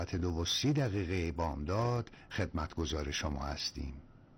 2:30 بامداد خدمتگزار شما هستیم.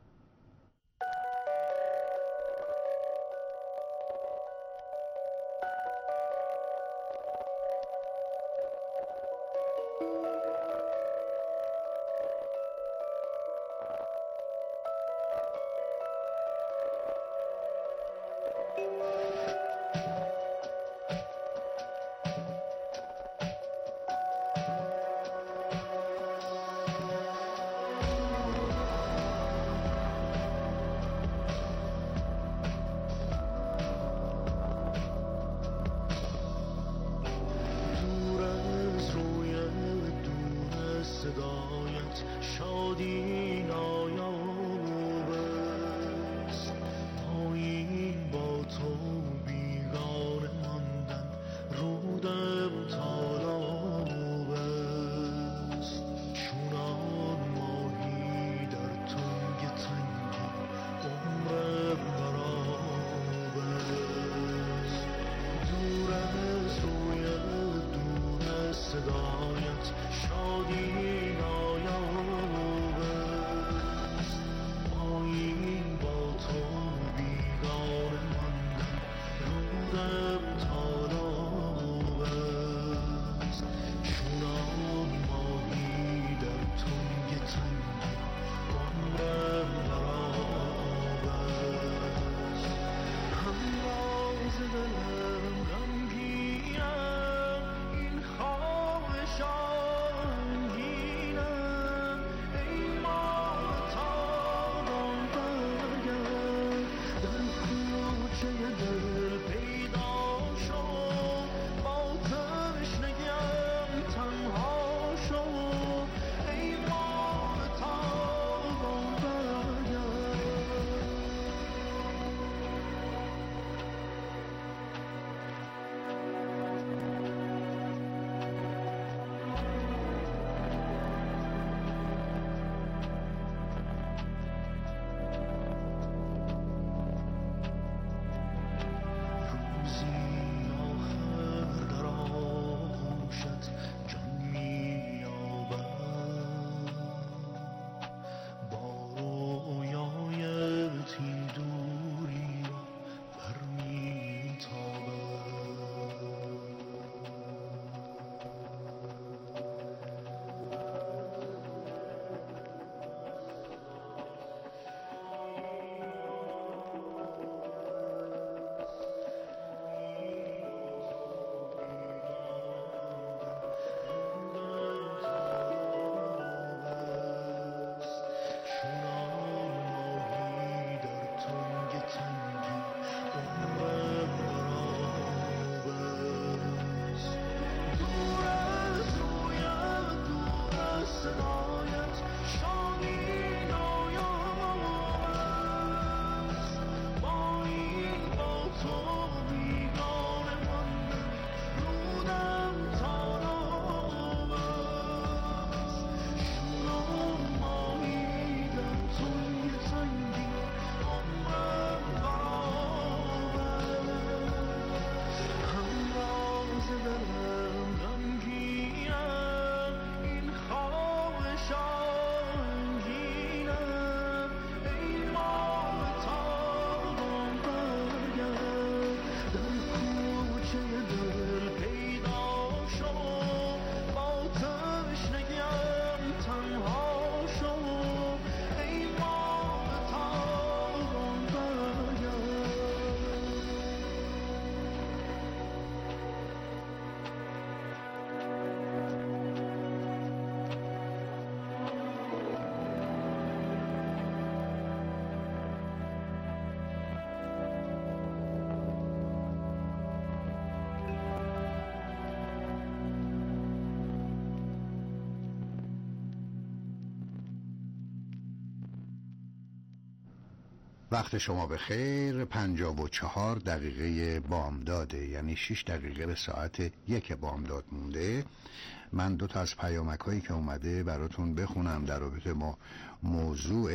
وقت شما به خیر. 54 بامداده، یعنی 6 دقیقه به ساعت 1 بامداد مونده. من 2 تا از پیامک هایی که اومده براتون بخونم در رابطه با موضوع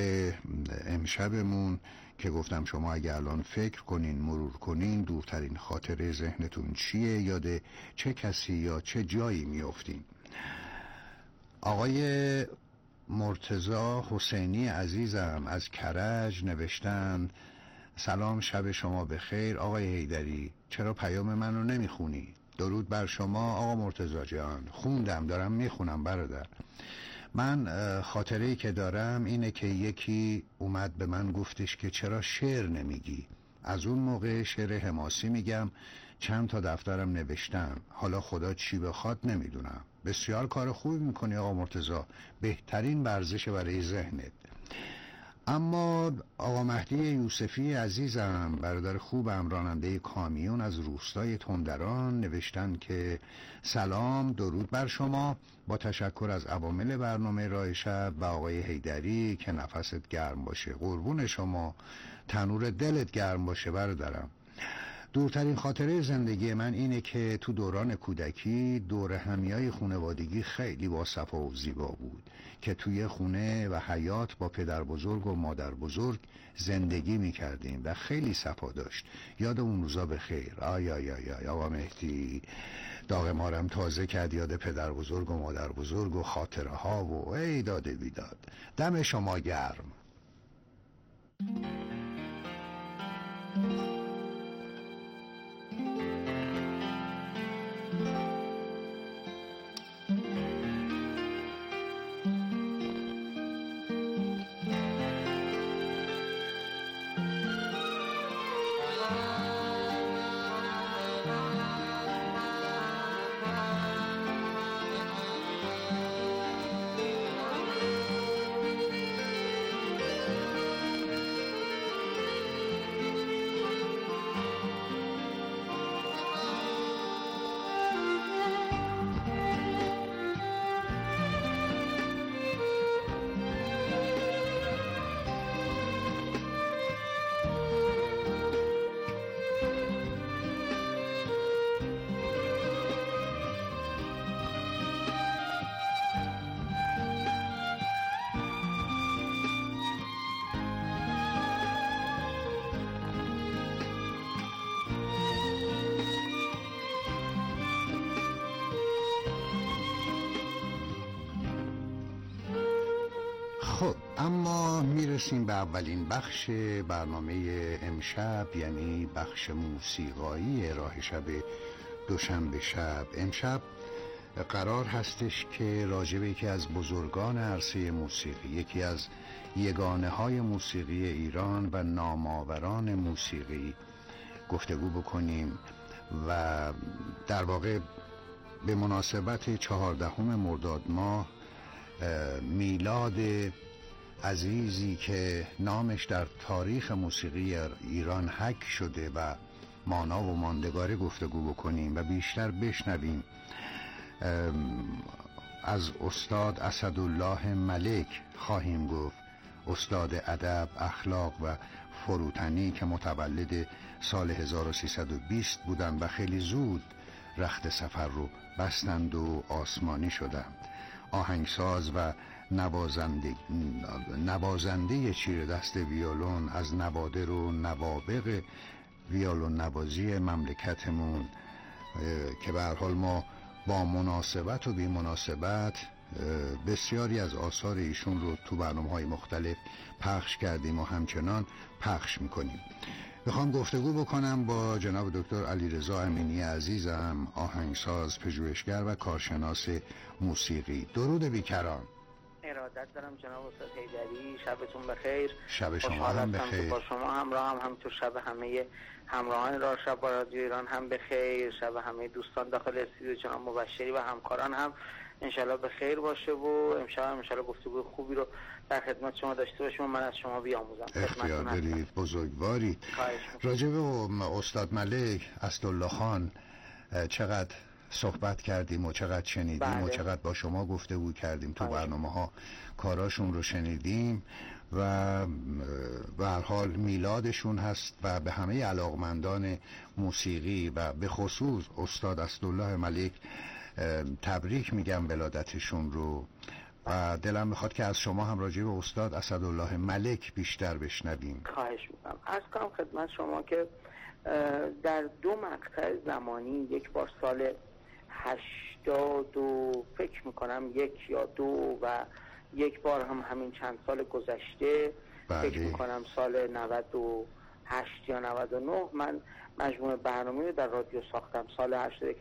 امشبمون که گفتم شما اگه الان فکر کنین، مرور کنین، دورترین خاطره ذهنتون چیه؟ یاد چه کسی یا چه جایی میافتین؟ آقای مرتضی حسینی عزیزم از کرج نوشتن سلام، شب شما بخیر آقای حیدری، چرا پیام منو نمیخونی؟ درود بر شما آقا مرتضی جان. خوندم، دارم میخونم برادر. من خاطره‌ای که دارم اینه که یکی اومد به من گفتش که چرا شعر نمیگی؟ از اون موقع شعر حماسی میگم، چند تا دفترم نوشتم، حالا خدا چی بخواد نمیدونم. بسیار کار خوبی میکنی آقا مرتضی، بهترین ورزش برای ذهنت. اما آقا مهدی یوسفی عزیزم، برادر خوبم، راننده کامیون از روستای تندران، نوشتن که سلام، درود بر شما، با تشکر از عوامل برنامه راه شب و آقای حیدری که نفست گرم باشه. قربون شما، تنور دلت گرم باشه برادرم. دورترین خاطره زندگی من اینه که تو دوران کودکی دور همیای خانوادگی خیلی با صفا و زیبا بود که توی خونه و حیاط با پدر بزرگ و مادر بزرگ زندگی میکردیم و خیلی صفا داشت. یاد اون روزا بخیر. آی آی آی آی آقا مهدی، داغ مارم تازه کرد، یاد پدر بزرگ و مادر بزرگ و خاطره ها و ای داده بیداد. دم شما گرم. خب اما میرسیم به اولین بخش برنامه امشب، یعنی بخش موسیقایی راه شب دوشنبه شب. امشب قرار هستش که راجع به یکی از بزرگان عرصه موسیقی، یکی از یگانه های موسیقی ایران و نامآوران موسیقی گفتگو بکنیم و در واقع به مناسبت 14 مرداد ماه، میلاد عزیزی که نامش در تاریخ موسیقی ایران حک شده و مانا و ماندگار گفتگو بکنیم و بیشتر بشنویم از استاد اسدالله ملک. خواهیم گفت استاد ادب، اخلاق و فروتنی که متولد سال 1320 بودند و خیلی زود رخت سفر رو بستند و آسمانی شدند. آهنگساز و نوازنده چیره دست ویولون از نوادر و نوابغ ویولون نوازی مملکتمون که به هر حال ما با مناسبت و بی مناسبت بسیاری از آثار ایشون رو تو برنامه‌های مختلف پخش کردیم و همچنان پخش میکنیم. میخوام گفتگو بکنم با جناب دکتر علیرضا امینی عزیزم، آهنگساز، پژوهشگر و کارشناس موسیقی. درود بیکران. ارادت دارم جناب استاد حیدری، شبتون بخیر. شب شما هم بخیر. با شما همراه هم همینطور شب همه همراهان راه شب با رادیو ایران هم بخیر. شب همه دوستان داخل استودیو جناب مبشری و همکاران هم انشالله بخیر باشه و امشب انشالله گفتگو خوبی رو در خدمت شما داشته باشیم و من از شما بیاموزم. اختیار دارید، بزرگوارید. راجع به استاد ملک اسدالله خان چقدر صحبت کردیم و چقدر شنیدیم و چقدر با شما گفتگو کردیم تو برنامه ها، کاراشون رو شنیدیم و به هر حال میلادشون هست و به همه علاقمندان موسیقی و به خصوص استاد اسدالله ملک تبریک میگم ولادتشون رو و دلم میخواد که از شما هم راجع به استاد اسدالله ملک بیشتر بشنویم. خواهش میکنم. عرض کنم خدمت شما که در دو مقطع زمانی، یک بار سال 80 فکر میکنم 1 یا 2 و یک بار هم همین چند سال گذشته فکر میکنم سال 98 یا 99 من مجموعه برنامه در رادیو ساختم. سال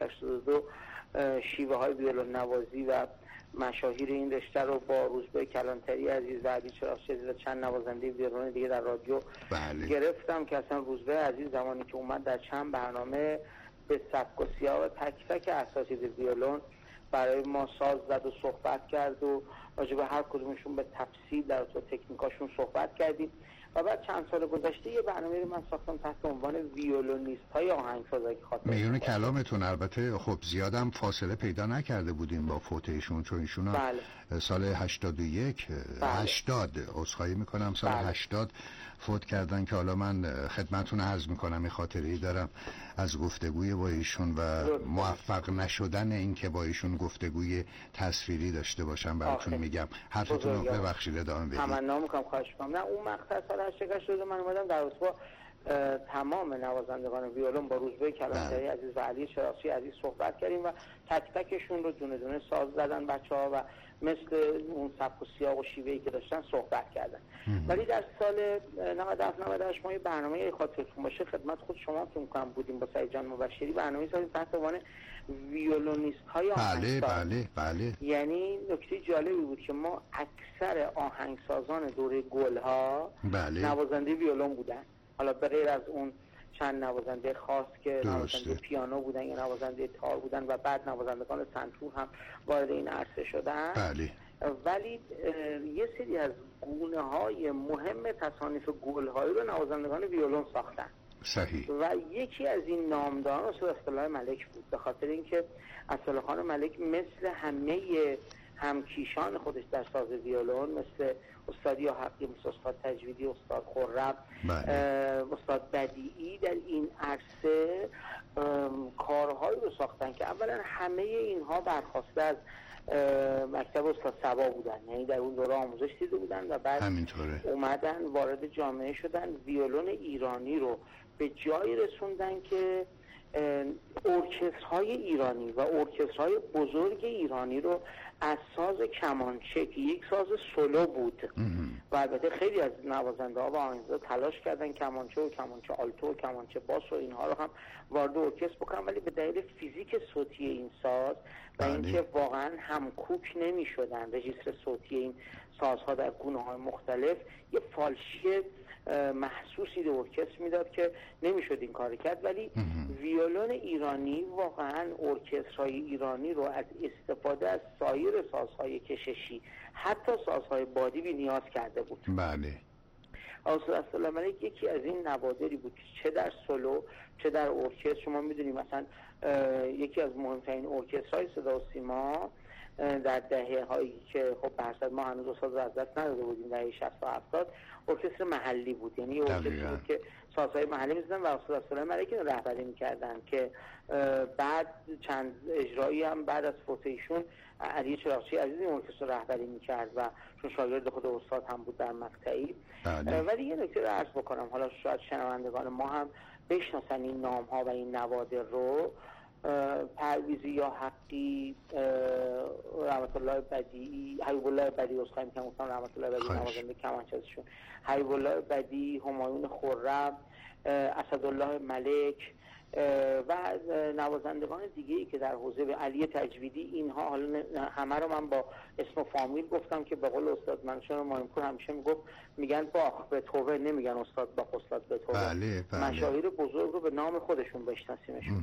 81-82 شیوه های ویولن نوازی و مشاهیر این رشته رو با روزبه کلانتری عزیز و علی چراغچی عزیز و چند نوازنده ویولن دیگه در رادیو گرفتم که اصلا روزبه عزیز زمانی که اومد در چند برنامه به سبک و سیاق تک تک اساتید ویولن برای ما ساز زد و صحبت کرد و راجع به هر کدومشون به تفصیل در تو تکنیکاشون صحبت کردیم. و بعد چند سال گذشته یه برنامه رو من ساختم تحت عنوان ویولونیست های آهنگساز که خاطر میون کلامتون البته خب زیادم فاصله پیدا نکرده بودیم با فوت ایشون، چون ایشون سال 81 80 عذرخواهی میکنم سال 80 فوت کردن که حالا من خدمتتون عرض میکنم این خاطره‌ای دارم از گفتگوی با ایشون و موفق نشدن این که با ایشون گفتگوی تصویری داشته باشم براتون میگم. حرفتون رو ببخشید ادامه بدید. تمنا میکنم، خواهش میکنم. نه اون مقطع سال 88 من اومدم در رابطه با تمام نوازندگان ویولن با روزبه کلانتری عزیز و علی چراغچی عزیز صحبت کردیم و تک تکشون رو دونه دونه ساز زدن بچه‌ها و مثل اون سبک و سیاق و شیوه‌ای که داشتن صحبت کردن. ولی در سال 97-98 ما یه برنامه خاطرتون باشه خدمت خود شما که می‌کنم بودیم با سعید جان مبشری، برنامه‌ای ساختیم تحت عنوان ویولونیست های آهنگساز. بله. یعنی نکته جالبی بود که ما اکثر آهنگسازان دوره گل‌ها نوازنده ویولن بودن. حالا به غیر از اون چند نوازنده خاص که نوازنده پیانو بودن یا نوازنده تار بودن و بعد نوازندگان سنتور هم وارد این عرصه شدن. ولی یه سری از گونه‌های مهم تصانیف گل‌هایی رو نوازندگان ویولن ساختن. صحیح. و یکی از این نامداران اسدالله ملک بود، به خاطر اینکه اسدالله خان ملک مثل همه همکیشان خودش در ساز ویولن، مثل استاد یا حقی، مثل استاد تجویدی، استاد خرم، استاد بدیعی، در این عرصه کارهایی رو ساختن که اولا همه اینها برخواسته از مکتب استاد صبا بودن، یعنی در اون دوره آموزش دیده بودن و بعد اومدن وارد جامعه شدن، ویولن ایرانی رو به جایی رسوندن که ارکسترهای ایرانی و ارکسترهای بزرگ ایرانی رو از ساز کمانچه که یک ساز سولو بود و البته خیلی از نوازنده ها و آهنگسازا تلاش کردن کمانچه و کمانچه آلتو و کمانچه باس و اینها رو هم وارد ارکستر بکنن، ولی به دلیل فیزیک صوتی این ساز و اینکه واقعا همکوک نمی شدن رژیستر صوتی این سازها در گونه های مختلف، یه فالشی محسوسی به ارکستر میداد که نمیشد این کار کرد. ولی ویولن ایرانی واقعا ارکسترهای ایرانی رو از استفاده از سایر سازهای کششی حتی سازهای بادی بی نیاز کرده بود. بله. استاد اسدالله ملک یکی از این نوادری بود چه در سولو چه در ارکستر. شما میدونید مثلا یکی از مهمترین ارکسترهای صدا و سیما در دهه هایی که خب برصد ما هنوز ساز از دست نداده بودیم، دهه 60 و 70 ارکستر محلی بود، یعنی ارکستری بود که سازهای محلی می‌زدن و استاد اسدالله ملک رو رهبری می‌کردن که بعد چند اجرایی هم بعد از فوت ایشون علی چراغچی عزیز این ارکستر رهبری می‌کرد و چون شاگرد خود استاد هم بود در مقطعی. ولی یه نکته رو عرض بکنم، حالا شاید شنوندگان ما هم بشناسن این نام‌ها و این نوادر رو. پرویزی یا حقی، رحمت الله بدیعی، حبیب الله بدیعی، اسخای میکنم رحمت الله بدیعی نوازنده کمانچه‌شون، حبیب الله بدیعی، همایون خرم، اسدالله ملک و نوازندگان دیگه‌ای که در حوزه علی تجویدی، اینها حالا همه رو من با اسم و فامیل گفتم که به قول استاد منشور مایمپور همیشه میگن باخ به توبه، نمیگن استاد باخ استاد به توبه. مشاهیر بزرگ رو به نام خودشون بشناسیمشون.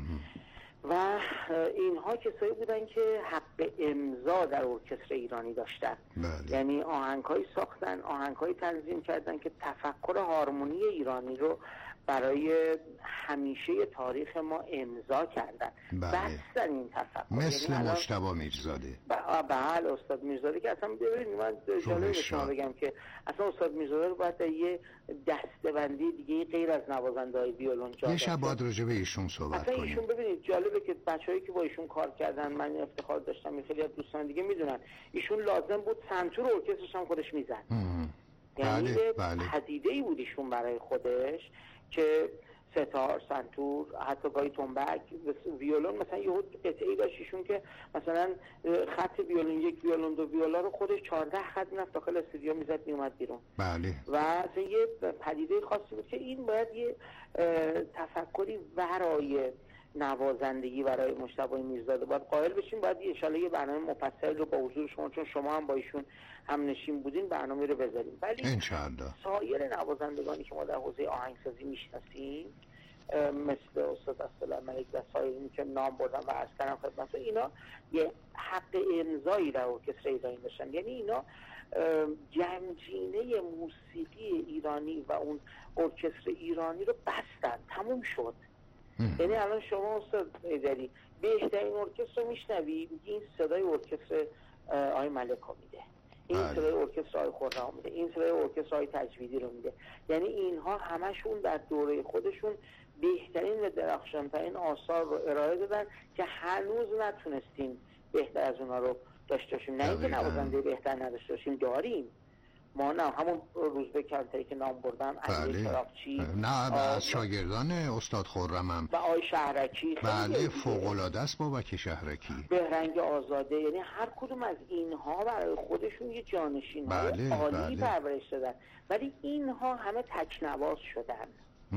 و اینها کسایی بودن که حق امضا در ارکستر ایرانی داشتن. یعنی آهنگ‌هایی ساختن، آهنگ‌هایی تنظیم کردن که تفکر هارمونی ایرانی رو برای همیشه تاریخ ما امضا کردن. بستن این تفکر، مثل یعنی مجتبی میرزاده. بله استاد میرزاده که اصلا ببینید من جالب شما بگم که اصلا استاد میرزاده رو باید یه دسته‌بندی دیگه غیر از نوازنده‌های ویولن جا یه شب باید راجع به ایشون صحبت کنیم. ایشون ببینید جالبه که بچه‌هایی که با ایشون کار کردن، من افتخار داشتم خیلی از دوستان دیگه میدونن ایشون لازم بود سنتور ارکسترش هم خودش میزد. یعنی پدیده‌ای بود ایشون برای خودش که ستار، سنتور، حتی گاهی تنبک، ویولون. مثلا یه قطعه‌ای داشتیشون که مثلا خط ویولون، یک ویولون، دو ویولا رو خودش 14 خط می‌رفت داخل استودیو میزد میومد بیرون. بله. و اصلا یه پدیده خاصی بود که این باید یه تفکری برای نوازندگی برای مجتبی میرزاده باید قائل بشیم. باید ان شاءالله یه برنامه مفصلی رو با حضور شما، چون شما هم با ایشون هم نشین بودین، برنامه رو بذاریم. ولی انشاءالله سایر نوازندگانی که ما در حوزه آهنگسازی میشناسیم مثل استاد اسدالله ملک و سایرین که نام بردم و عرض کردم خدمتتون، اینا یه حق امضایی در ارکستر ایرانی داشتن. یعنی اینا جمجینه موسیقی ایرانی و اون ارکستر ایرانی رو بستن، تموم شد. یعنی الان شما استاد ایدری بهترین ارکستر رو میشنوی، میگی این صدای ارکستر آقای ملک رو میده، این صدای ارکستر آقای خرم میده، این صدای ارکستر آقای تجویدی رو میده. یعنی اینها همشون در دوره خودشون بهترین و درخشانترین آثار رو ارائه دادن که هنوز نتونستیم بهتر از اونا رو داشته باشیم. نه اینکه نوازنده بهتر نداشته باشیم، داریم. ما نه همون روزبه کلانتری که نام بردم، علی چراغچی، نه از شاگردان استاد خرمم و آقای شهرکی، بله فوق‌العاده است بابک شهرکی، بهرنگ آزاده. یعنی هر کدوم از اینها برای خودشون یه جانشین‌های عالی پرورش دادن، ولی اینها همه تکنواز شدن.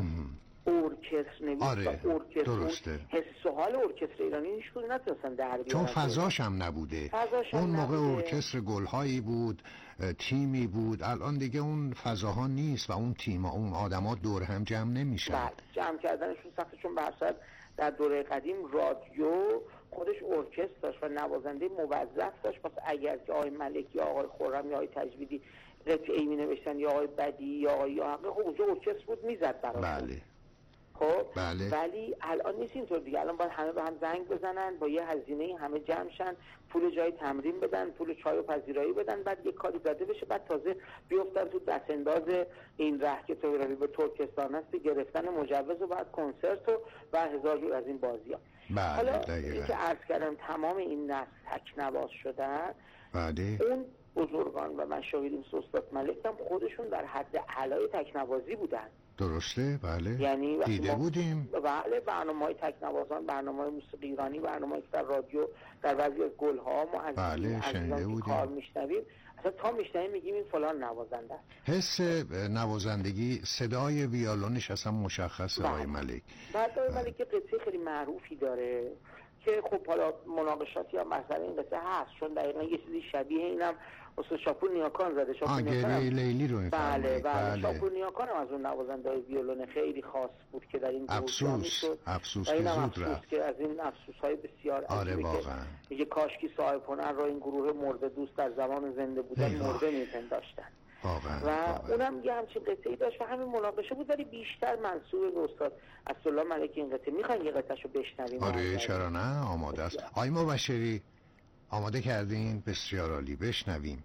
ارکستر نویس و ارکستر حس و حال ارکستر ایرانی هیچ کدوم نتونستن در بیارن، چون فضاش هم نبوده. اون موقع ارکستر گلهایی بود، تیمی بود. الان دیگه اون فضاها نیست و اون تیم‌ها، اون آدم‌ها دور هم جمع نمیشن. بله، جمع کردنشون سخته، چون برصد در دوره قدیم رادیو خودش ارکستر داشت و نوازنده موظف داشت. پس اگر که آقای ملک یا آقای خرم یا آقای تجویدی قطعه‌ای می‌نوشتن یا آقای بدی یا آقای یاحقی، خب اونجا ارکستر بود میزد براشون. بله. خب بله. ولی الان نیست اینطور دیگه. الان باید همه به هم زنگ بزنن، با یه هزینه همه جمع شن، پول جای تمرین بدن، پول چای و پذیرایی بدن، بعد یه کاری زده بشه، بعد تازه بیفتن تو دست انداز این ره که تو روی به ترکستان هست، گرفتن مجوز و بعد کنسرت و هزار جور از این بازی‌ها. بله. حالا این که عرض کردم تمام این نسل تکنواز شدن. بله. اون بزرگان و مشاهیر استاد ملک هم خودشون در حد اعلای تکنوازی بودن. درسته، بله. یعنی دیده بودیم. بله، برنامه‌های تکنوازان، برنامه‌های موسیقی ایرانی، برنامه‌ای که در رادیو در بعضی از گل‌ها ما از بله شنیده بودیم. کار میشنویم، اصلا تا میشنویم میگیم این فلان نوازنده است. حس نوازندگی، صدای ویولونش اصلا مشخصه. آقای ملک بعد آقای ملک قطعه خیلی معروفی داره که خب حالا مناقشاتی یا مسئله این قطعه هست، چون دقیقاً یه چیزی شبیه اینم استاد شاپور نیاکان زده. شاپور نیاکان لیلی رو بله. شاپور نیاکان هم از اون نوازنده‌های ویولون خیلی خاص بود که در این افسوس که زود رفت، که از این افسوس‌های بسیار عجیبی که میگه کاش کی صاحب هنر را این گروه مرده دوست در زمان زنده بودن مرده میپنداشتن. و اونم یه همچین قطعه‌ای داشت و همین مناقشه بود، ولی بیشتر منسوب به استاد اسدالله ملک این قطعه. میخواین یه قطعه‌شو بشنویم؟ آره چرا نه، آماده است. آقای مبشری آماده کردین؟ بسیار عالی، بشنویم.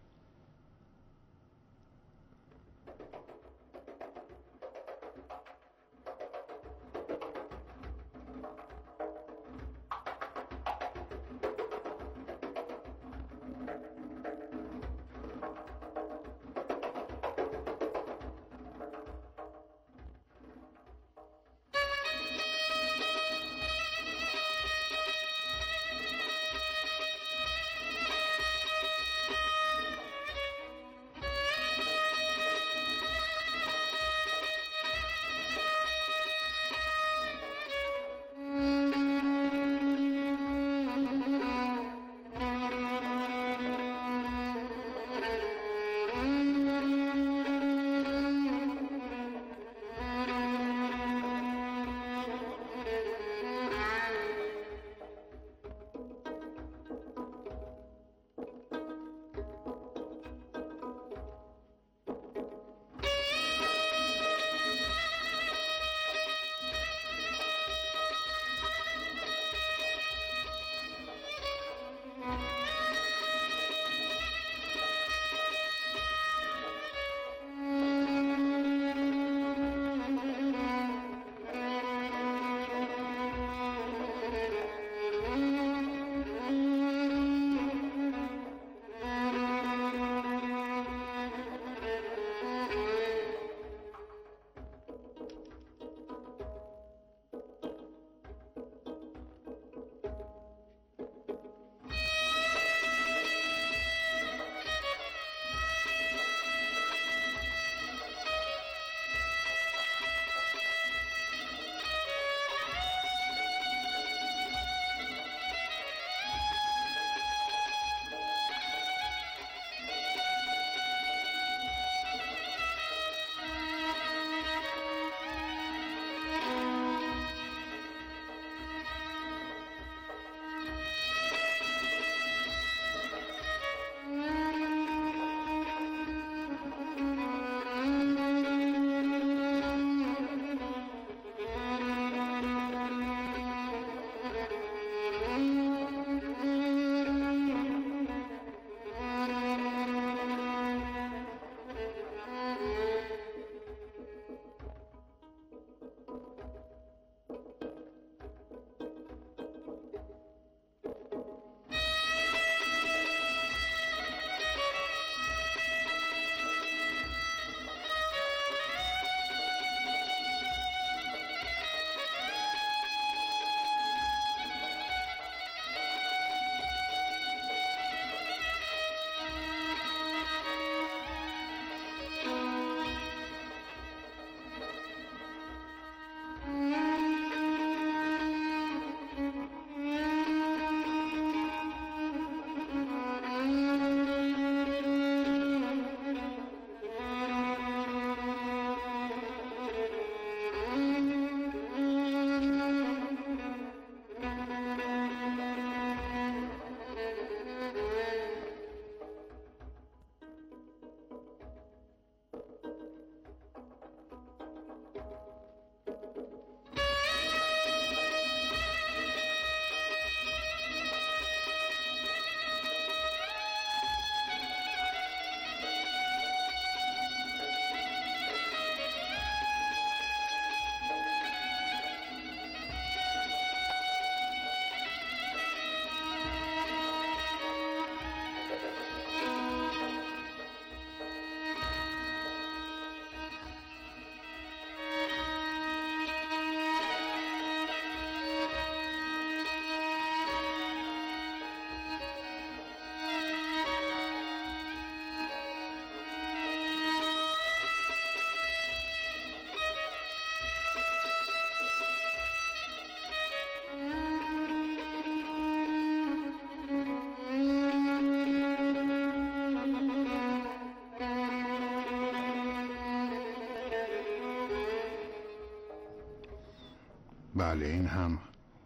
بله، این هم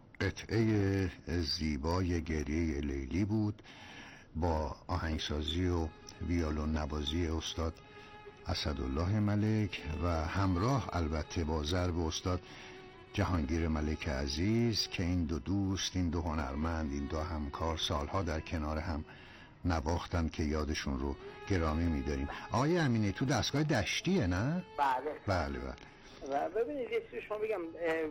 قطعه زیبای گریه لیلی بود با آهنگسازی و ویولون نوازی استاد اسدالله ملک و همراه البته با ضرب استاد جهانگیر ملک عزیز که این دو دوست، این دو هنرمند، این دو همکار سالها در کنار هم نواختن که یادشون رو گرامی می‌داریم. آقای امینی تو دستگاه دشتیه نه؟ بله. و ببینید یه چیزی شما بگم،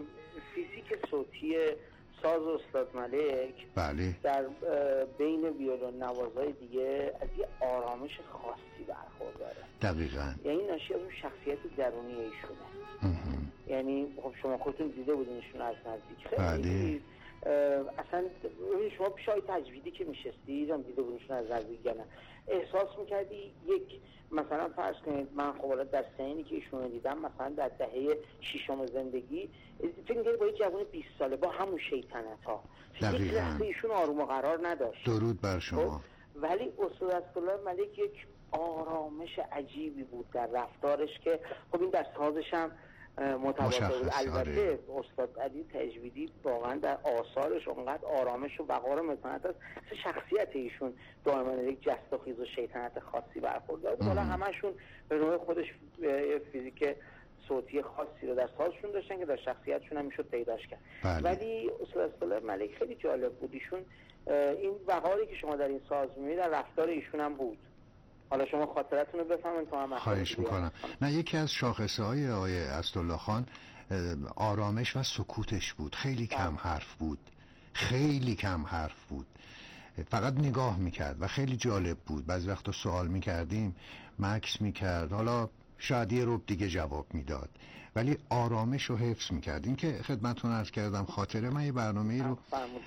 فیزیک صوتی ساز استاد ملک بله در بین ویولون نوازهای دیگه از یه آرامش خاصی برخورداره. دقیقاً. یعنی ناشی از اون شخصیت درونی ایشونه. یعنی خب شما خودتون دیده بودینشون از نزدیک. خیلی اصلا شما پیش آقای تجویدی که میشستید هم دیده بودینشون از نزدیک، نه احساس میکردی یک مثلا فرض کنید من خب در سنی که ایشون دیدم مثلا در دهه ششم زندگی فکر می‌کنید با یه جوان 20 ساله با همون شیطنت ها یک لحظه ایشون آروم و قرار نداشت. درود بر شما. ولی استاد اسدالله ملک یک آرامش عجیبی بود در رفتارش که خب این در سازش هم متواتر بود. البته استاد علی تجویدی واقعا در آثارش اونقدر آرامش و وقار و متانت است. شخصیت ایشون دائما یک جست و خیز و شیطنت خاصی برخورد. حالا همشون به نوع خودش فیزیک صوتی خاصی رو در سازشون داشتن که در شخصیتشون هم میشد پیداش کرد. ولی استاد اسدالله ملک خیلی جالب بود. ایشون این وقاری که شما در این ساز می‌بینید در رفتار ایشون هم بود. حالا شما خاطرتون رو بفهمید تا هم خواهش میکنم. نه یکی از شاخصه‌های آقای اسدالله خان آرامش و سکوتش بود. خیلی کم حرف بود، خیلی کم حرف بود، فقط نگاه میکرد و خیلی جالب بود. بعضی وقتا سوال میکردیم مکس میکرد، حالا شاید یه ربع دیگه جواب میداد، ولی آرامش رو حفظ میکرد. این که خدمتتون عرض کردم خاطره، من یه برنامه‌ای رو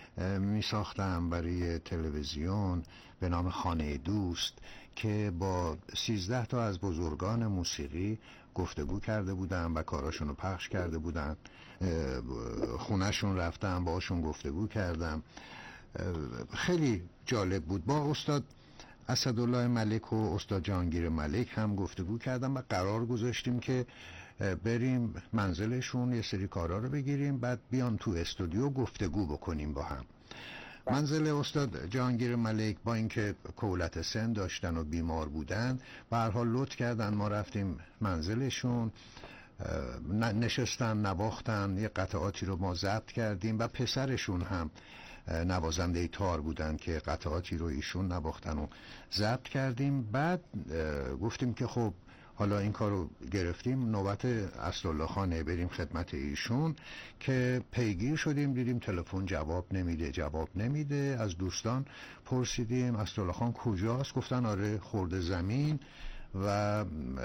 میساختم برای تلویزیون به نام خانه دوست که با 13 تا از بزرگان موسیقی گفتگو کرده بودم و کاراشون رو پخش کرده بودن. خونهشون رفتم باهاشون گفتگو کردم. خیلی جالب بود. با استاد اسدالله ملک و استاد جهانگیر ملک هم گفتگو کردم و قرار گذاشتیم که بریم منزلشون یه سری کارا رو بگیریم، بعد بیان تو استودیو گفتگو بکنیم با هم. منزل استاد جهانگیر ملک با اینکه کولت سن داشتن و بیمار بودن به هر حال لطف کردن، ما رفتیم منزلشون، نشستن نواختن، یه قطعاتی رو ما ضبط کردیم و پسرشون هم نوازنده تار بودن که قطعاتی رو ایشون نواختن و ضبط کردیم. بعد گفتیم که خب حالا این کارو گرفتیم، نوبت اسدالله خانه، بریم خدمت ایشون. که پیگیر شدیم دیدیم تلفن جواب نمیده. از دوستان پرسیدیم اسدالله خان کجاست، گفتن آره خورده زمین و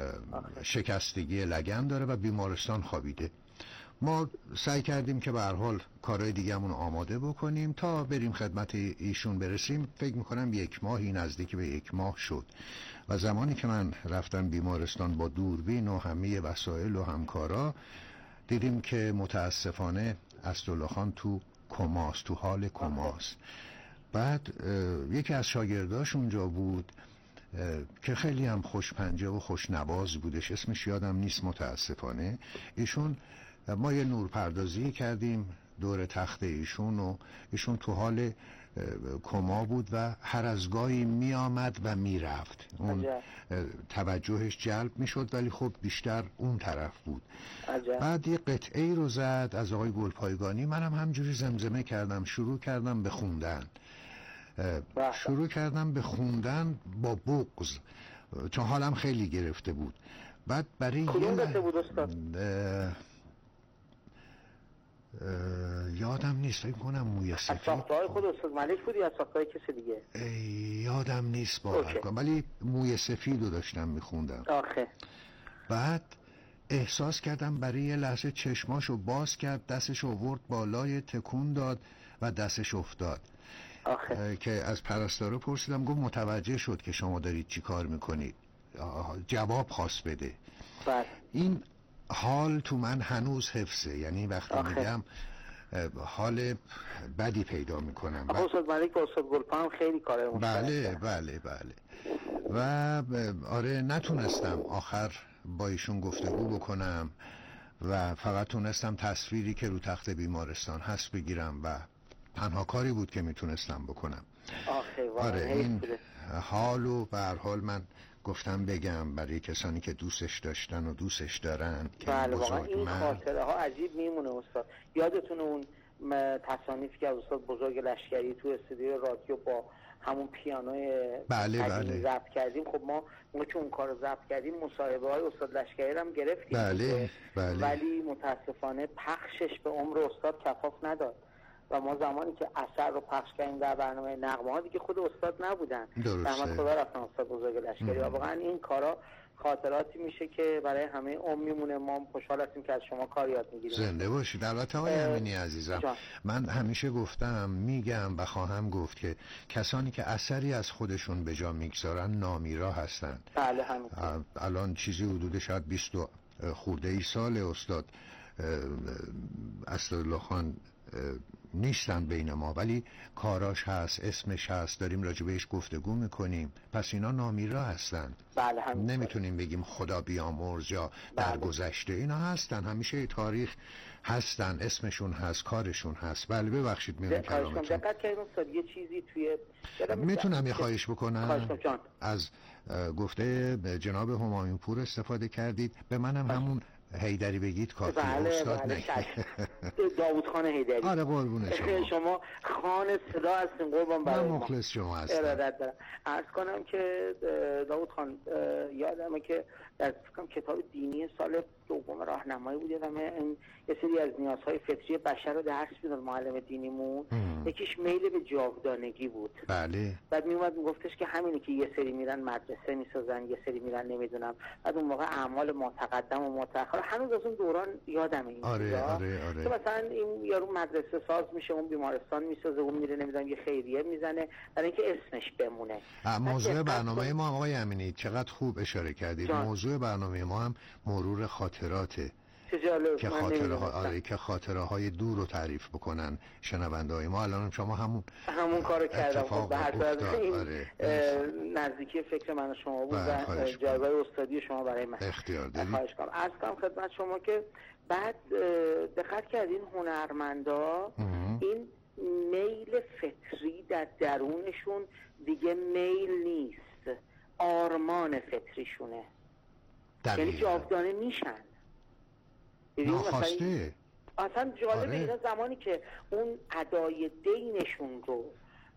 شکستگی لگن داره و بیمارستان خوابیده. ما سعی کردیم که به هر حال کارهای دیگه‌مون آماده بکنیم تا بریم خدمت ایشون برسیم. فکر میکنم 1 ماهی، نزدیک به 1 ماه شد و زمانی که من رفتم بیمارستان با دوربین و همه وسایل و همکارا، دیدیم که متاسفانه اسدالله خان تو کماست، تو حال کماست. بعد یکی از شاگرداش اونجا بود که خیلی هم خوشپنجه و خوشنواز بودش، اسمش یادم نیست متاسفانه. ایشون ما یه نورپردازی کردیم دور تخت ایشون و ایشون تو حال کما بود و هر از گاهی می آمد و می رفت. اون توجهش جلب می شد ولی خب بیشتر اون طرف بود. بعد یه قطعه رو زد از آقای گلپایگانی، منم همجوری زمزمه کردم، شروع کردم به خوندن با بغض، چون حالم خیلی گرفته بود. بعد برای کدوم قطعه بود استاد؟ یادم نیست، فکر کنم موی سفید. از ساخته‌های خود استاد ملک بود یا از ساخته‌های کسی دیگه؟ یادم نیست باور کنم، ولی موی سفید رو داشتم میخوندم. بعد احساس کردم برای یه لحظه چشماشو باز کرد، دستشو ورد بالای، تکون داد و دستش افتاد. که از پرستارا پرسیدم، گفت متوجه شد که شما دارید چی کار میکنید، جواب خواست بده. این حال تو من هنوز حفظه، یعنی وقتی میگم حال بدی پیدا میکنم. استاد ملک با استاد گلپا خیلی کاره مشترک. بله و آره نتونستم آخر با ایشون گفتگو بکنم و فقط تونستم تصویری که رو تخت بیمارستان هست بگیرم و تنها کاری بود که میتونستم بکنم. آره این حالو به هر حال من گفتم بگم برای کسانی که دوستش داشتن و دوستش دارن که بله واقعا این خاطره ها عجیب میمونه استاد. یادتونه اون تصانیفی که از استاد بزرگ لشکری تو استودیو رادیو با همون پیانوی بله ضبط کردیم؟ خب ما موقع که اون کارو ضبط کردیم مصاحبه های استاد لشکری هم گرفتیم. بله ولی متاسفانه پخشش به عمر استاد کفاف نداد و ما زمانی که اثر رو پخش کردیم در برنامه نغمه ها دیگه خود استاد نبودن. درسته. خدا رفتن استاد بزرگ لشکری. واقعا این کارا خاطراتی میشه که برای همه عمر میمونه. ما خوشحال هستیم که از شما کار یاد میگیریم. زنده باشید. البته آقای امینی عزیزم من همیشه گفتم، میگم و خواهم گفت که کسانی که اثری از خودشون به جا میگذارن نامیرا هستند. بله همین. الان چیزی حدود شاید 20 خورده ای سال استاد اسدالله خان نیستن بین ما، ولی کاراش هست، اسمش هست، داریم راجبش گفتگو میکنیم، پس اینا نامیرا هستن. بله همین. نمیتونیم بگیم خدا بیامرز یا در گذشته. اینا هستن، همیشه تاریخ هستن، اسمشون هست، کارشون هست. بله ببخشید میرم کلامتون. دقت کردیم استاد یه چیزی توی میتونم یه خواهش بکنم؟ از گفته جناب همایون پور استفاده کردید، به منم همون حیدری بگید کافی. استاد نه داوود خان حیدری. آره قربون شما خان صدا هستین قربان برای من مخلص شما هستم. ارادت دارم. عرض کنم که داوود خان یادمه که در کتاب دینی سال دوم راهنمایی بود، یادمه یه سری از نیازهای فطری بشر رو درس میداد معلم دینیمون. یکیش میل به جاودانگی بود. بله. بعد میومد میگفتش که همینه که یه سری میرن مدرسه میسازن، یه سری میرن نمیدونم، بعد اون موقع اعمال متقدم و متأخر هنوز از اون دوران یادمه این. آره. که مثلا این یارو مدرسه ساز میشه، اون بیمارستان میسازه، اون میره نمیدونم یه خیریه میزنه برای اینکه اسمش بمونه. موضوع برنامه ما آقای امینی چقدر خوب اشاره کردید. موضوع برنامه ما هم مرور خاطراته که خاطره های دور رو تعریف بکنن شنونده های ما. الان شما همون کارو کردم. به هر حال نزدیکی فکر من و شما بود و جایگاه استادی شما برای من اختیار دارید. عرض کنم خدمت شما که بعد دقت کردین هنرمندا این میل فطری در درونشون دیگه میل نیست، آرمان فطریشونه. یعنی جاودانه میشن. ناخواسته. اصلا جالبه اینا زمانی که اون ادای دینشون رو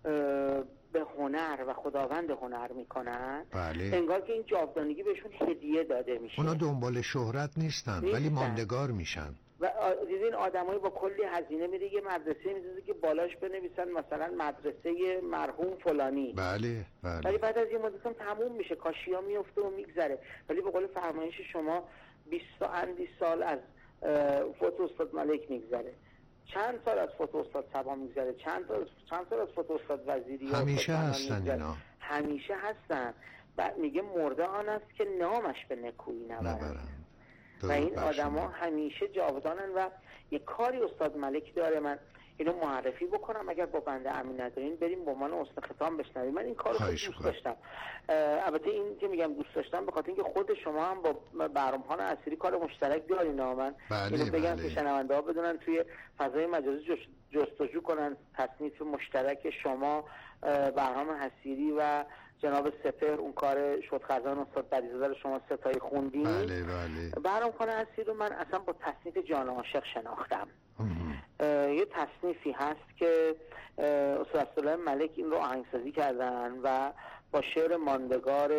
به هنر و خداوند هنر میکنن، انگار که این جاودانگی بهشون هدیه داده میشه. اونا دنبال شهرت نیستن ولی ماندگار میشن. و دیدین آدمایی با کلی هزینه میره یه مدرسه میسازه که بالاش بنویسن مثلا مدرسه مرحوم فلانی. بله. ولی بعد از یه مدت هم تموم میشه، کاشیا میفته و میگذره. ولی به قول فرمایش شما 20 سال از فوت استاد ملک میگذره، چند سال از فوت استاد صبا میگذره، چند سال از فوت استاد وزیری. همیشه هستن اینا. همیشه هستن. بعد میگه مرده آن است که نامش به نکویی نبرن. و این آدما همیشه جاودانن. و یه کاری استاد ملک داره، من اینو معرفی بکنم اگر با بنده امین ندارین بریم با من حسن ختام بشنویم. من این کارو دوست داشتم. البته این که میگم دوست داشتم به خاطر اینکه خود شما هم با بهرام‌خان اسیری کار مشترک دارین. من اینو بگم که شنونده‌ها بدونن توی فضای مجازی جستجو کنن تصنیف مشترک شما، بهرام اسیری و جناب سپهر، اون کار شد خزان استاد بریزاده رو شما ستایی خوندین. بله. بهرام‌خان اسیری رو من اصلا با تصنیف جان عاشق شناختم. یه تصنیفی هست که استاد اسدالله ملک این رو آهنگسازی کردن و با شعر ماندگار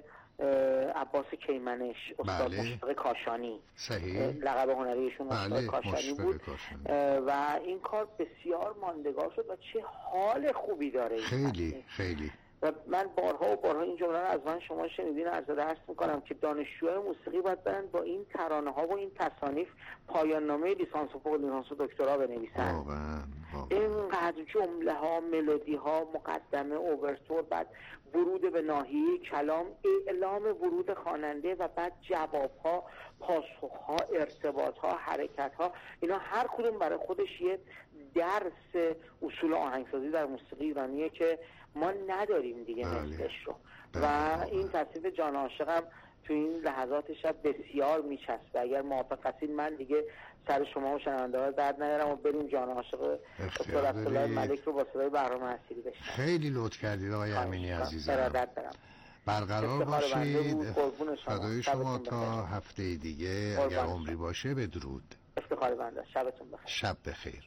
عباس کیمنش، استاد مشتاق کاشانی. صحیح. لقب هنریشون استاد کاشانی بود. و این کار بسیار ماندگار شد و چه حال خوبی داره. خیلی. و من بارها این جمله رو از من شما شنیدین، عرض میکنم که دانشجوهای موسیقی باید برن با این ترانه ها و این تصانیف پایان نامه لیسانس و فوق لیسانس و دکترا بنویسن. اینقدر جمله ها، ملودی ها، مقدمه، اوورتور، بعد ورود به ناحیه کلام، اعلام ورود خواننده و بعد جواب ها، پاسخ ها، ارتباط ها، حرکت ها، اینا هر کدوم برای خودش یه درس اصول آهنگسازی در موسیقی ایرانیه که ما نداریم دیگه مثلش رو. و این تصنیف جان عاشقم تو این لحظات شب بسیار میچسبه. اگر موافق هستید من دیگه سر شما و شنونده ها درد نیارم و بریم جان عاشق دکتر عبدالله ملک رو با صدای بهرام حصیری بشنویم. خیلی لطف کردید آقای امینی عزیزم. ارادت دارم. برقرار باشید. فدای شما تا هفته دیگه اگر عمری باشه. بدرود. افتخار بنده. شبتون بخیر. شب بخیر.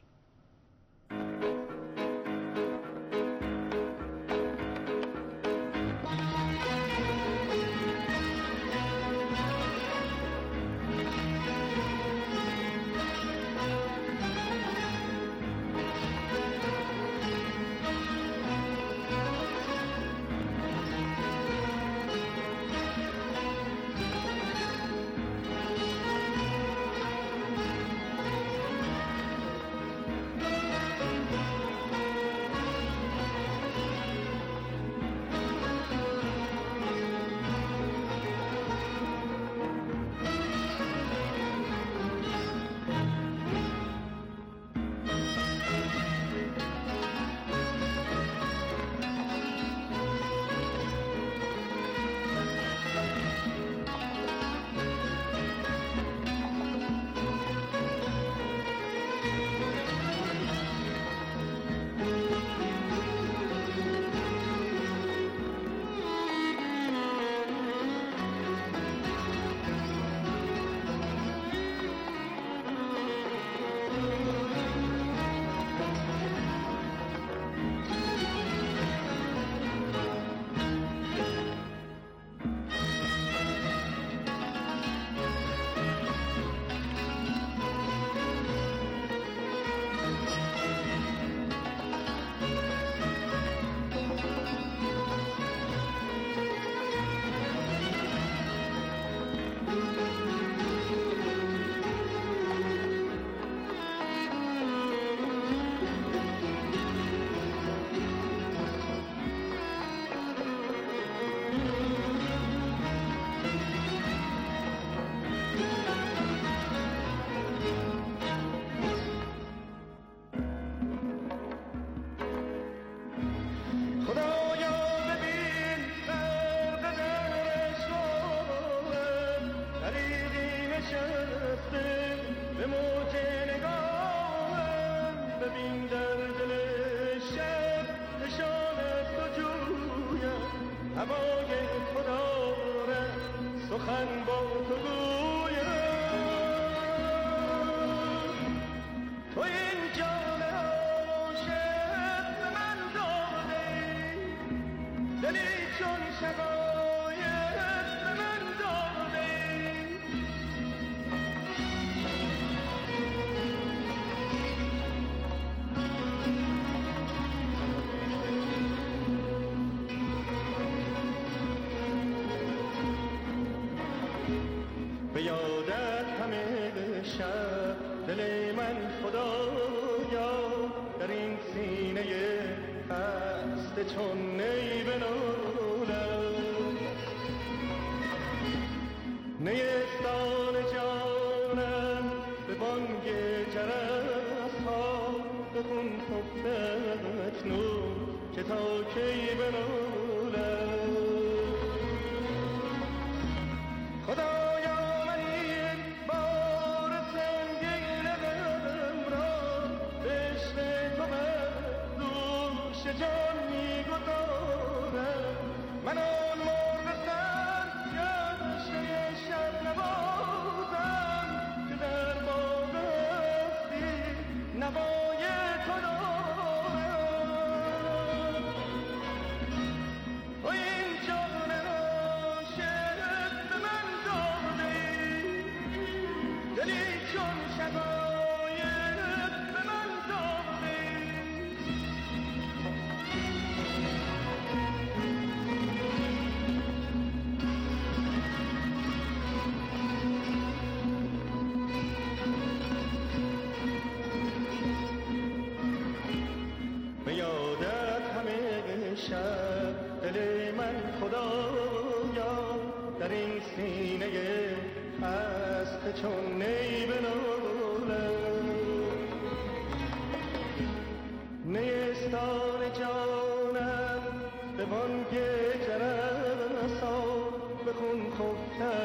به بانگ جرس ها بخون خفته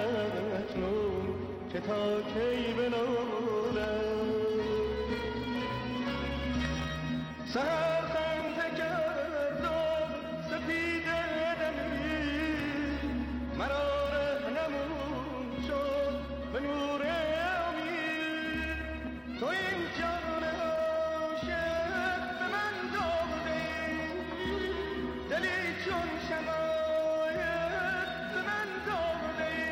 تا کی بنالم سهر خنده کرد و سپید دمی مرا رهنمون شد به نور امید تو این جان عاشق به من دادی دلی چون شقایق به من دادی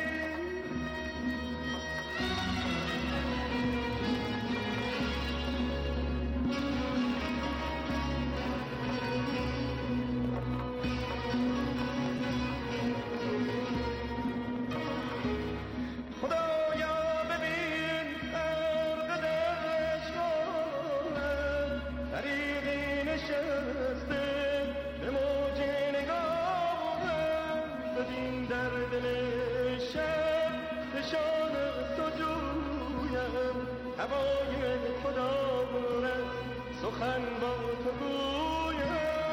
هوای خدا بورد سخن با تو گویم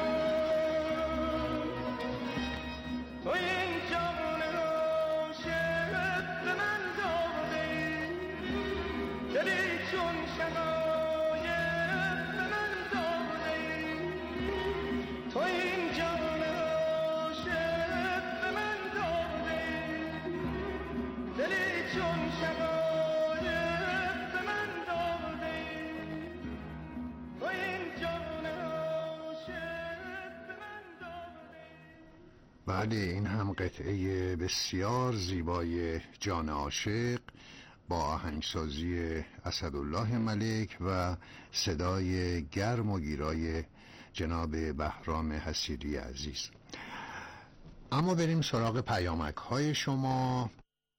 تو این جان عاشق به من دادی دلی چون شقایق به من دادی تو این جان عاشق به من دادی دلی چون شقایق بله، این هم قطعه بسیار زیبای جان عاشق با آهنگسازی اسدالله ملک و صدای گرم و گیرای جناب بهرام حصیری عزیز. اما بریم سراغ پیامک های شما.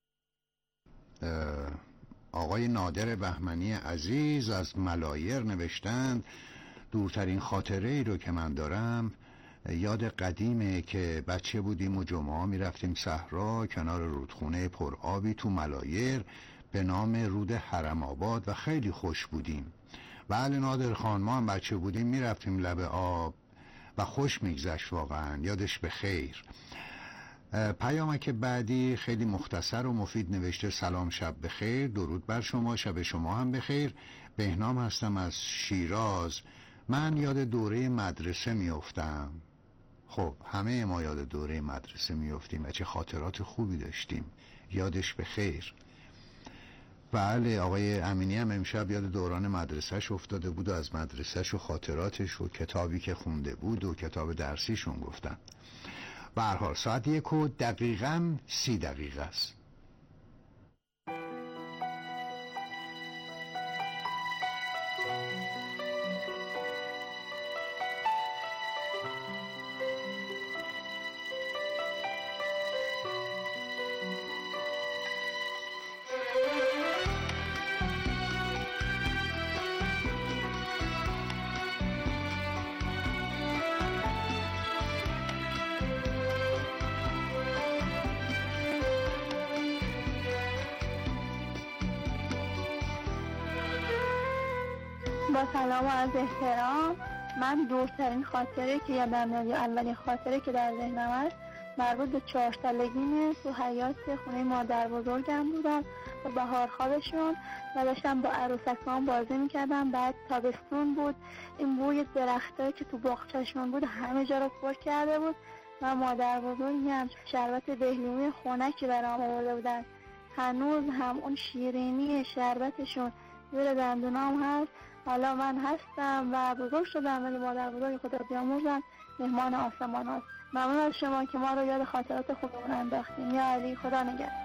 آقای نادر بهمنی عزیز از ملایر نوشتند دورترین خاطره ای رو که من دارم یاد قدیمه که بچه بودیم و جمعه می رفتیم صحرا کنار رودخونه پرآبی تو ملایر به نام رود حرم آباد و خیلی خوش بودیم. بله نادر خان، ما هم بچه بودیم می رفتیم لب آب و خوش می گذشت واقعا، یادش به خیر. پیامک بعدی خیلی مختصر و مفید نوشته سلام شب بخیر، درود بر شما، شب شما هم بخیر. بهنام هستم از شیراز. من یاد دوره مدرسه میافتم. خب همه ما یاد دوره مدرسه میافتیم و چه خاطرات خوبی داشتیم، یادش به خیر. بله آقای امینی هم امشب یاد دوران مدرسهش افتاده بود و از مدرسهش و خاطراتش و کتابی که خونده بود و کتاب درسیشون گفتن. به هر حال ساعت 1 و دقیقاً 30 دقیقه است. با سلام و از احترام، من دورترین خاطره که یادم میاد یا اولین خاطره که در ذهنم است مربوط به 4 سالگیمه. تو حیاط خونه مادر بزرگم بودم و بهار خوابشون و داشتم با عروسکان بازی میکردم. بعد تابستون بود، این بوی درختایی که تو باغچه‌شون بود همه جا رو پر کرده بود و مادر بزرگم شربت بهلیموی خنکی برام آورده بودن. هنوز هم اون شیرینی شربتشون زیر دندونام هست. حالا من هستم و بزرگ شدم ولی مادر بزرگ خدا بیامرزم مهمان آسمان هست. ممنون از شما که ما رو یاد خاطرات خوبمون انداختیم. یا علی، خدا نگهدار.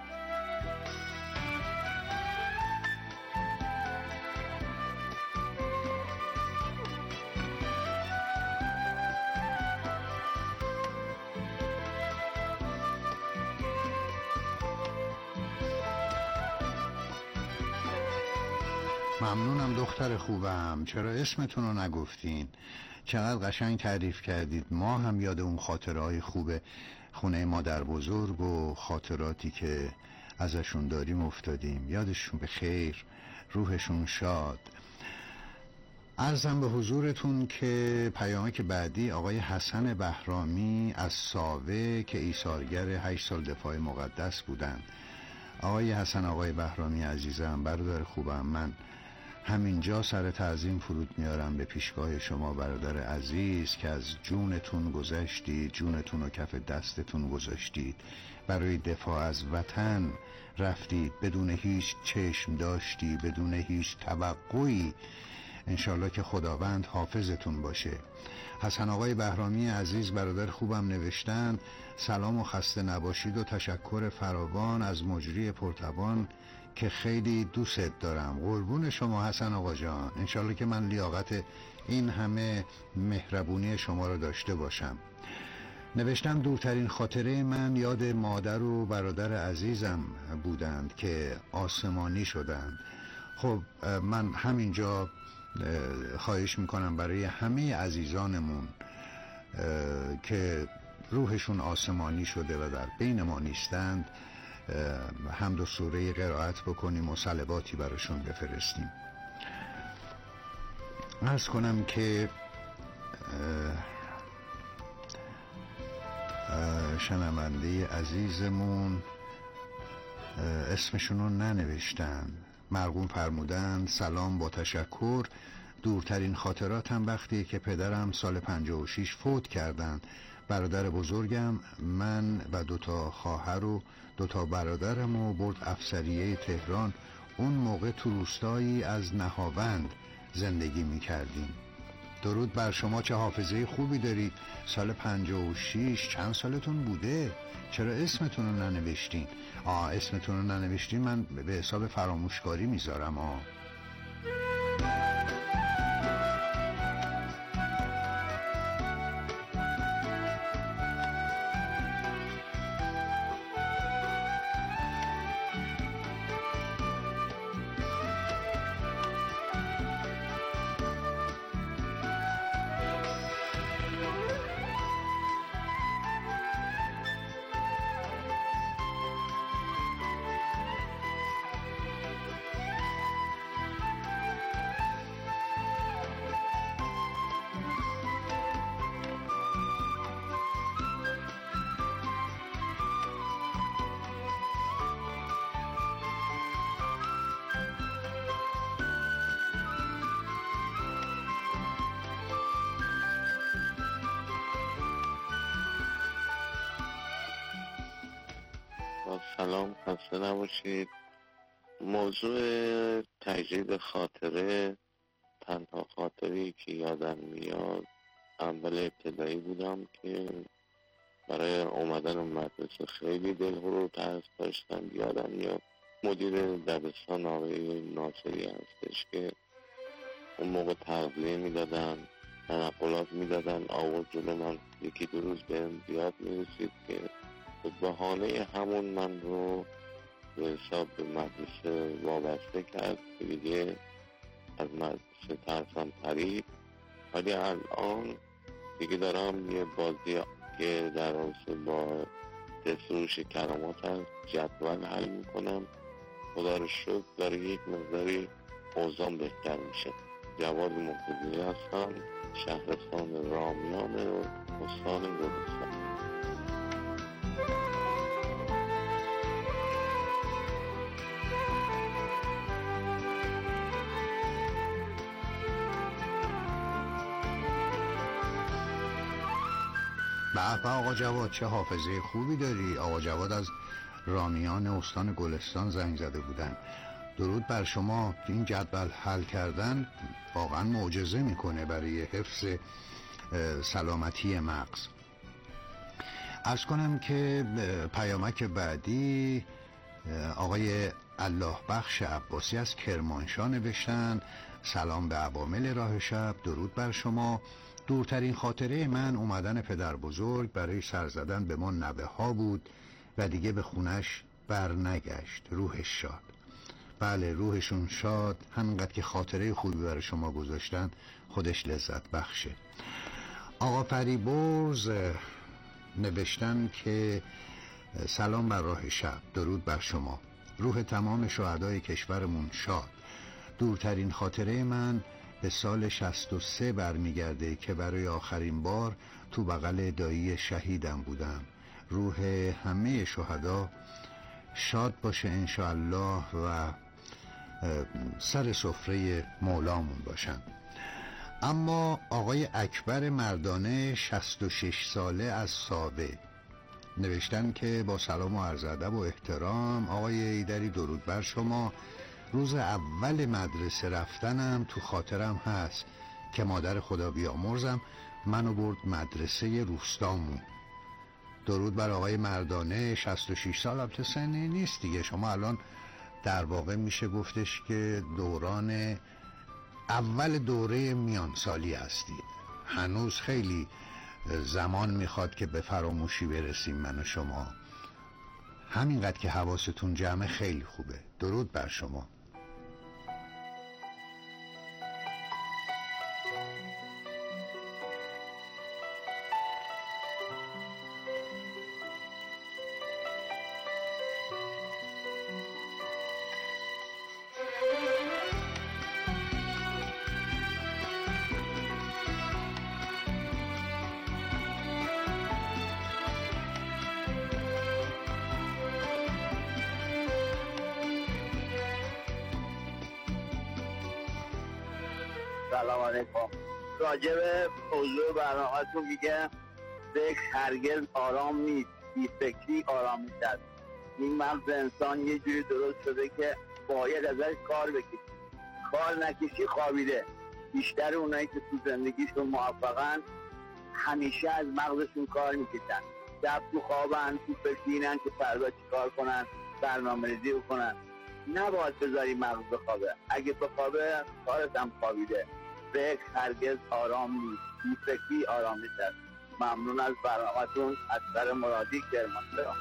ممنونم دختر خوبم، چرا اسمتون رو نگفتین؟ چقدر قشنگ تعریف کردید. ما هم یاد اون خاطرهای خوب خونه مادر بزرگ و خاطراتی که ازشون داریم افتادیم. یادشون به خیر، روحشون شاد. عرضم به حضورتون که پیامک بعدی آقای حسن بهرامی از ساوه که ایثارگر 8 سال دفاع مقدس بودند آقای حسن آقای بهرامی عزیزم، برادر خوبم، من همینجا سر تعظیم فرود میارم به پیشگاه شما برادر عزیز که از جونتون گذشتید، جونتون رو کف دستتون گذاشتید، برای دفاع از وطن رفتید بدون هیچ چشم داشتی، بدون هیچ توقعی. انشالله که خداوند حافظتون باشه. حسن آقای بهرامی عزیز برادر خوبم نوشتن سلام و خسته نباشید و تشکر فراوان از مجری پرتوان که خیلی دوست دارم. قربون شما حسن آقا جان، انشالله که من لیاقت این همه مهربونی شما رو داشته باشم. نوشتم دورترین خاطره من یاد مادر و برادر عزیزم بودند که آسمانی شدند. خب من همینجا خواهش میکنم برای همه عزیزانمون که روحشون آسمانی شده و در بین ما نیستند حمد و سوره قرائت بکنیم و صلواتی براشون بفرستیم. عرض کنم که شنونده عزیزمون اسمشون رو ننوشتن، مرقوم فرمودن سلام با تشکر، دورترین خاطراتم وقتی که پدرم سال 56 فوت کردن. برادر بزرگم من و 2 خواهر و 2 برادرم و برد افسریه تهران. اون موقع تو روستایی از نهاوند زندگی می کردیم. درود بر شما، چه حافظه خوبی دارید. سال 56 چند سالتون بوده؟ چرا اسمتون رو ننوشتین؟ اسمتون رو ننوشتین من به حساب فراموشکاری میذارم. سلام، خسته نباشید. موضوع تجدید خاطره، تنها خاطری که یادم میاد اول ابتدایی بودم که برای اومدن مدرسه خیلی دلهور و ترس داشتم. یادم میاد مدیر دبستان آقای ناصری هستش که اون موقع تغذیه میدادن، تنقلات میدادن، آورد جلو من 1-2 روز بهم زیاد میرسید که به بهانه همون من رو به حساب به مدرسه وابسته کرد که دیگه از مدرسه ترسم پرید. ولی الان دیگه دارم یه بازی که در رابطه با دستروش کلمات هست جدول حل میکنم. خدا رو شکر داره یک مقداری اوضاع بهتر میشه. جواد منتظری هستم، شهرستان رامیان و استان گلستان. به آقا جواد، چه حافظه خوبی داری. آقا جواد از رامیان استان گلستان زنگ زده بودن. درود بر شما. این جدول حل کردن واقعا معجزه میکنه برای حفظ سلامتی مغز. عرض کنم که پیامک بعدی آقای الله بخش عباسی از کرمانشاه نوشتن سلام به عوامل راه شب، درود بر شما. دورترین خاطره من اومدن پدر بزرگ برای سر زدن به ما نوه ها بود و دیگه به خونش بر نگشت. روحش شاد. بله روحشون شاد. همینقدر که خاطره خوبی برای شما گذاشتن خودش لذت بخشه. آقا فریبرز نوشتن که سلام بر راه شب، درود بر شما. روح تمام شهدای کشورمون شاد. دورترین خاطره من به سال 63 برمیگرده که برای آخرین بار تو بغل دایی شهیدم بودم. روح همه شهدا شاد باشه انشاءالله و سر سفره مولامون باشن. اما آقای اکبر مردانه 66 ساله از سابه نوشتن که با سلام و عرض ادب و احترام آقای ایدری درود بر شما. روز اول مدرسه رفتنم تو خاطرم هست که مادر خدا بیامرزم منو برد مدرسه روستامون. درود بر آقای مردانه 66 سال. البته سنی نیست دیگه، شما الان در واقع میشه گفتش که دوران اول دوره میانسالی هستید. هنوز خیلی زمان میخواد که به فراموشی برسیم من و شما. همینقدر که حواستون جمعه خیلی خوبه. درود بر شما. سلام علیکم. راجع به موضوع برنامه‌تون میگه فکر هرگز آرام نیست، بی فکری آرامی است. این مغز انسان یه جوری درست شده که باید ازش کار بکشی. کار نکشی خوابیده. بیشتر اونایی که تو زندگیشون موفقن همیشه از مغزشون کار میکشن. شب تو خوابن، تو فکرینن که فردا چی کار کنن، برنامه‌ریزی بکنن. نباید بذاری مغز بخوابه. اگه بخوابه کارت هم خوابیده. فکر هرگز آرام نیست، بی فکری آرامی است. ممنون از برنامه‌تون. اکبر مرادی، کرمانشاه.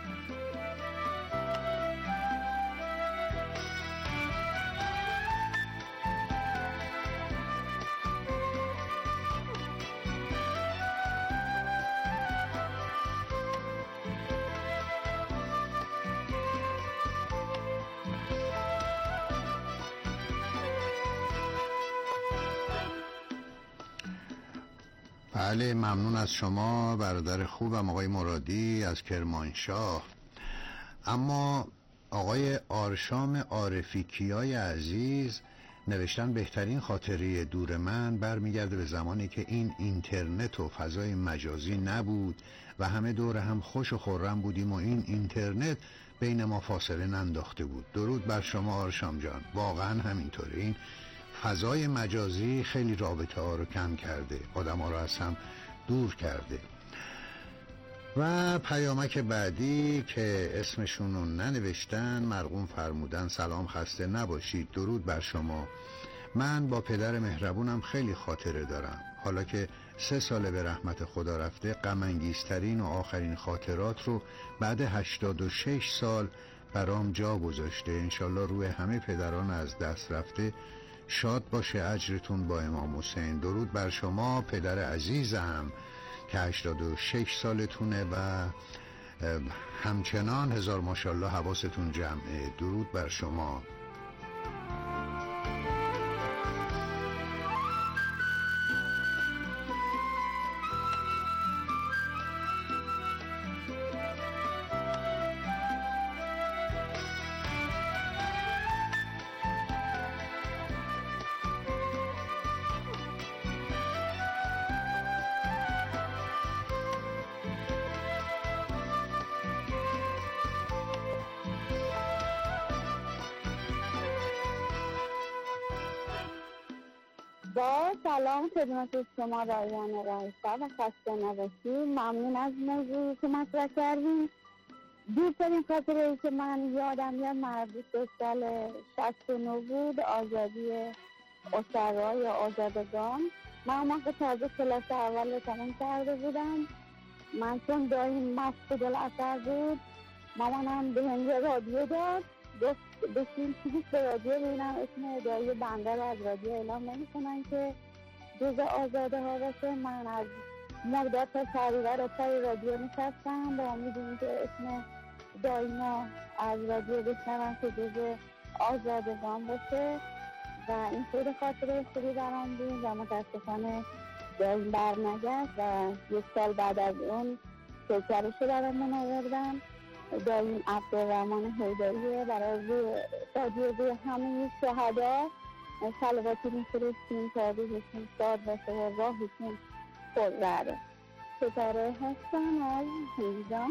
بله، ممنون از شما برادر خوبم آقای مرادی از کرمانشاه. اما آقای آرشام عارفی کیای عزیز نوشتن بهترین خاطره دور من برمیگرده به زمانی که این اینترنت و فضای مجازی نبود و همه دور هم خوش و خرم بودیم و این اینترنت بین ما فاصله ننداخته بود. درود بر شما آرشام جان. واقعا همینطوره. این فضای مجازی خیلی رابطه ها رو کم کرده، آدم ها رو از هم دور کرده. و پیامک بعدی که اسمشون رو ننوشتن، مرقوم فرمودن سلام خسته نباشید، درود بر شما. من با پدر مهربونم خیلی خاطره دارم. حالا که 3 ساله به رحمت خدا رفته، غم انگیزترین و آخرین خاطرات رو بعد 86 سال برام جا گذاشته. انشالله روی همه پدران از دست رفته شاد باشه. اجرتون با امام حسین. درود بر شما پدر عزیزم که 86 سالتونه و همچنان هزار ماشاءالله حواستون جمعه. درود بر شما. با سلام خدمت شما رایان رایسته و خسته نباشید. ممنون از موضوعی که مطرح کردیم. دوسترین خاطره‌ای که من یادم میاد مربوط به سال 69 بود، آزادی اسرا یا آزادگان. من اون موقع تازه کلاس اول رو تمام کرده بودم. من چون داییم مست دل اثر بود، مامانم به هم یه رادیو داد، گفت بشین چیزی به رادیو ببینم اسم دایی بنده رو از رادیو اعلام نمی‌کنن که جز آزاده ها باشه. من از مقدار تا شریعه رو سر رادیو نشستم با امید اینکه اسم دایی‌ما از رادیو بشنون که جز آزادگان باشه و این خیلی خاطره خوبی برام بود و متاسفانه داییم برنگشت و 1 سال بعد از اون پیکرش رو برامون آوردن. داییم عبدالرحمن حیدریه برای روی همه شهدا صلواتی میفرستیم تا روحشون شاد باشه و راهشون پرره. ستاره هستم از هیزم.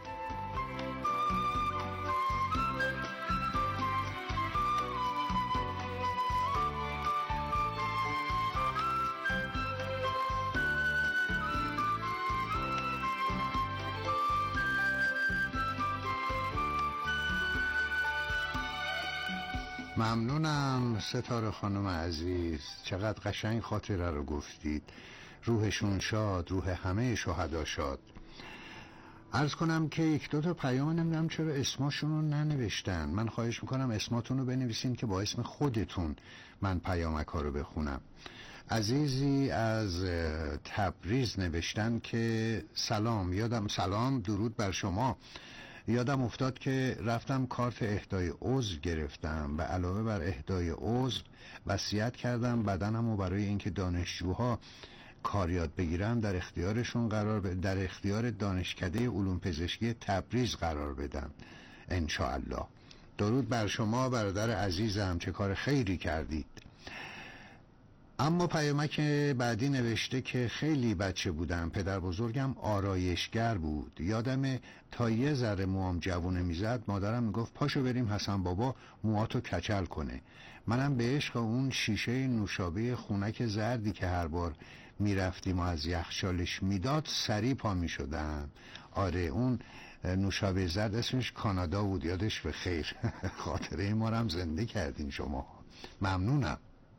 ممنونم ستاره خانم عزیز، چقدر قشنگ خاطره رو گفتید. روحشون شاد، روح همه شهدا شاد. عرض کنم که یک دو تا پیام نمیدونم چرا اسماشون رو ننوشتن. من خواهش میکنم اسماتون رو بنویسین که با اسم خودتون من پیامک ها رو بخونم. عزیزی از تبریز نوشتن که سلام درود بر شما. یادم افتاد که رفتم کارت اهدای عضو گرفتم و علاوه بر اهدای عضو وصیت کردم بدنمو برای اینکه دانشجوها کار یاد بگیرن در اختیار دانشکده علوم پزشکی تبریز قرار بدم ان شاء الله. درود بر شما برادر عزیزم، چه کار خیری کردید. اما پیامک بعدی نوشته که خیلی بچه بودم، پدر بزرگم آرایشگر بود، یادمه تا یه ذره موام جوونه میزد مادرم میگفت پاشو بریم حسن بابا موهاتو کچل کنه. منم به عشق اون شیشه نوشابه خونک زردی که هر بار میرفتیم و از یخچالش میداد سریع پا میشدم. آره اون نوشابه زرد اسمش کانادا بود، یادش به خیر. خاطره ما رو هم زنده کردین شما. ممنونم.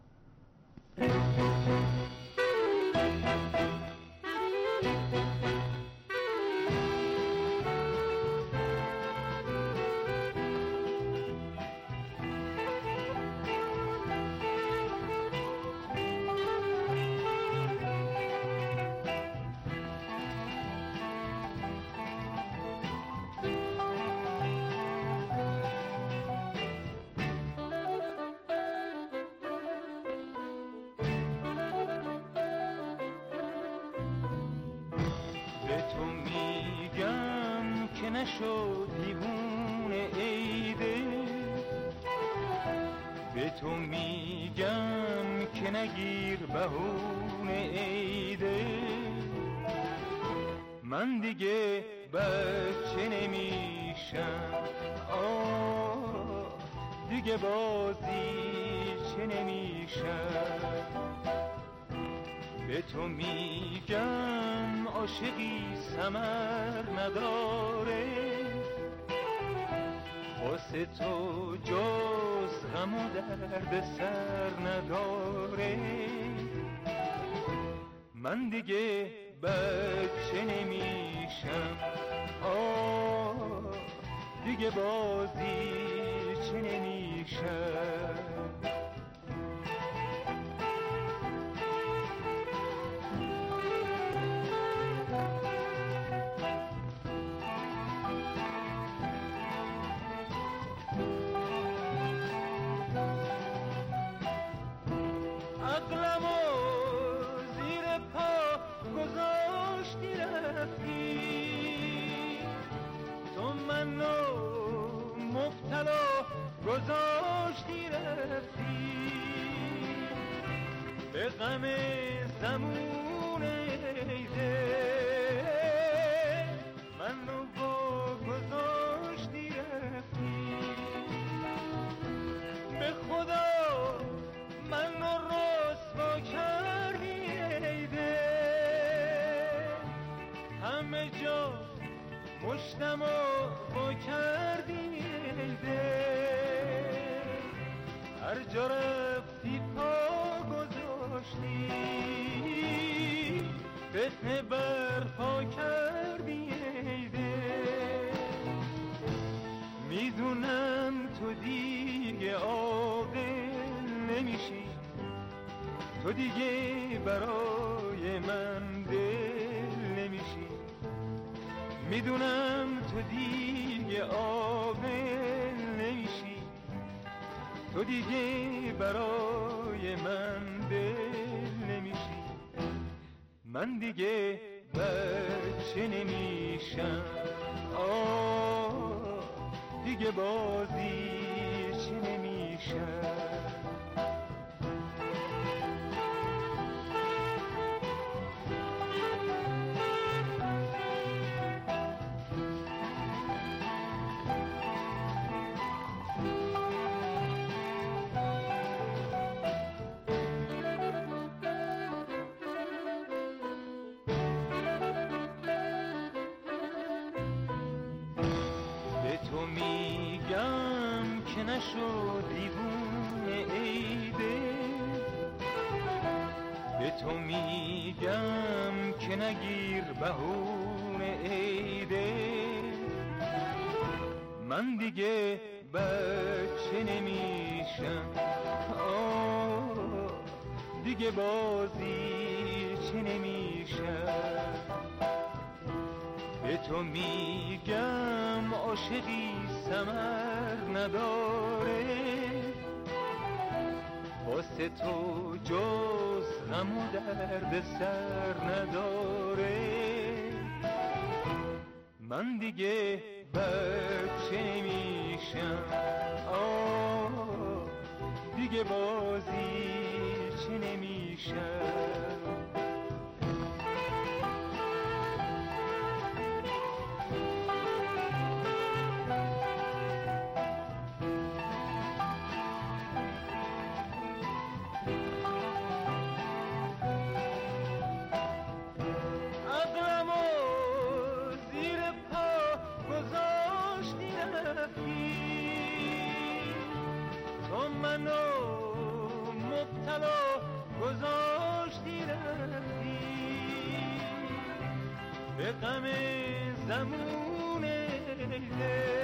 نشد دیوونه عیده، به تو میگم که نگیر بهونه عیده. من دیگه بچه نمیشم، دیگه بازی چه نمیشم. به تو میگم عاشقی ثمر نداره، واسه تو جز غم و درد سر نداره. من دیگه بچه نمیشم، دیگه بازی چه نمیشم. گذاشتی رفتی به غم زمون عیده. منو با گذاشتی رفتی، به خدا منو رسوا کردی عیده. همه جا مشتم و با کردی عیده. هر جا رفتی پا گذاشتی، فتنه برپا کردی عیده. میدونم تو دیگه عاقل نمیشی، تو دیگه برای من دل نمیشی. میدونم تو دیگه عاقل نمیشی، تو دیگه برای من دل نمیشی. من دیگه بچه نمیشم، دیگه بازی چه نمیشه. تو میگم که نشو دیوونه ای دل، به تو میگم که نگیر بهونه ای دل، من دیگه بچه نمیشم، دیگه بازی چه نمیشم. به تو میگم عاشقی ثمر نداره، واسه تو جز غم و درد سر نداره، من دیگه بچه میشم، دیگه بازی چه نمیشم. گذاشتی رفتی به غم زمونه